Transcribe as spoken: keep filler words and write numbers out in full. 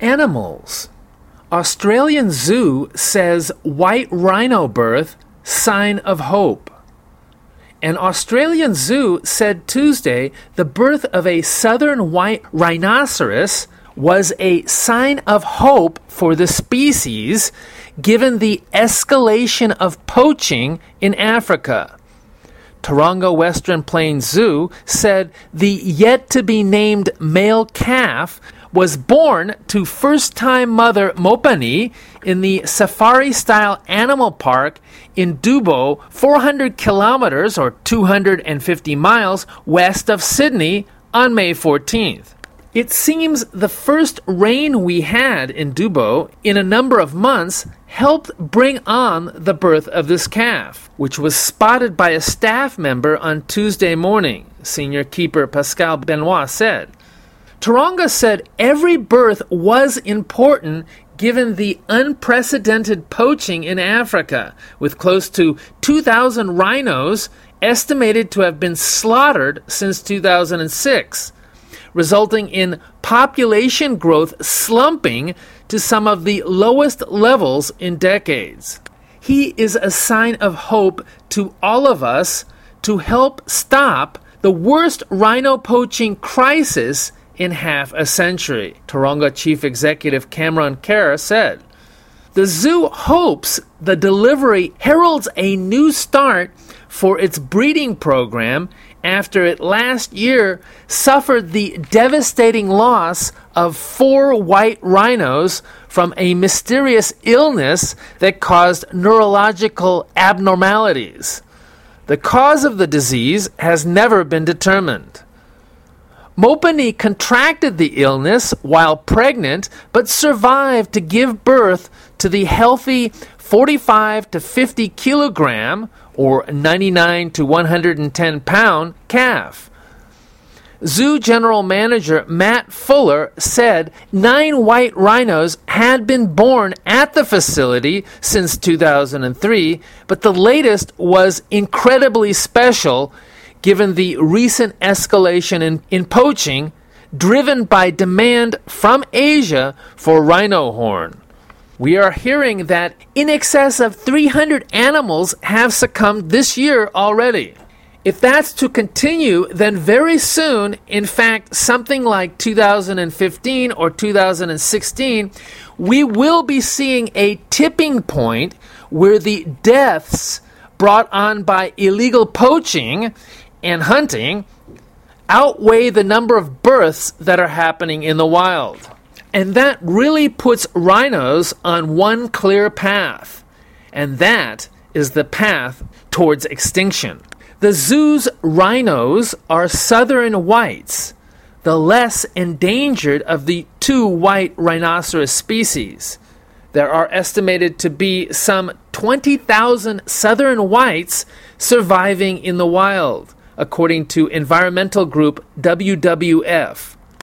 animals. Australian Zoo says white rhino birth, sign of hope. An Australian zoo said Tuesday the birth of a southern white rhinoceros was a sign of hope for the species, given the escalation of poaching in Africa. Taronga Western Plains Zoo said the yet-to-be-named male calf was born to first-time mother Mopani in the safari-style animal park in Dubbo, four hundred kilometers or two hundred fifty miles west of Sydney on May fourteenth. It seems the first rain we had in Dubbo in a number of months helped bring on the birth of this calf, which was spotted by a staff member on Tuesday morning, senior keeper Pascal Benoit said. Taronga said every birth was important given the unprecedented poaching in Africa, with close to two thousand rhinos estimated to have been slaughtered since two thousand six, resulting in population growth slumping to some of the lowest levels in decades. He is a sign of hope to all of us to help stop the worst rhino poaching crisis in half a century, Taronga Chief Executive Cameron Kerr said. The zoo hopes the delivery heralds a new start for its breeding program after it last year suffered the devastating loss of four white rhinos from a mysterious illness that caused neurological abnormalities. The cause of the disease has never been determined. Mopani contracted the illness while pregnant, but survived to give birth to the healthy forty-five to fifty kilogram, or ninety-nine to one hundred ten pound, calf. Zoo General Manager Matt Fuller said nine white rhinos had been born at the facility since two thousand three, but the latest was incredibly special given the recent escalation in, in poaching driven by demand from Asia for rhino horn. We are hearing that in excess of three hundred animals have succumbed this year already. If that's to continue, then very soon, in fact, something like two thousand fifteen or two thousand sixteen, we will be seeing a tipping point where the deaths brought on by illegal poaching and hunting outweigh the number of births that are happening in the wild. And that really puts rhinos on one clear path, and that is the path towards extinction. The zoo's rhinos are southern whites, the less endangered of the two white rhinoceros species. There are estimated to be some twenty thousand southern whites surviving in the wild, according to environmental group W W F.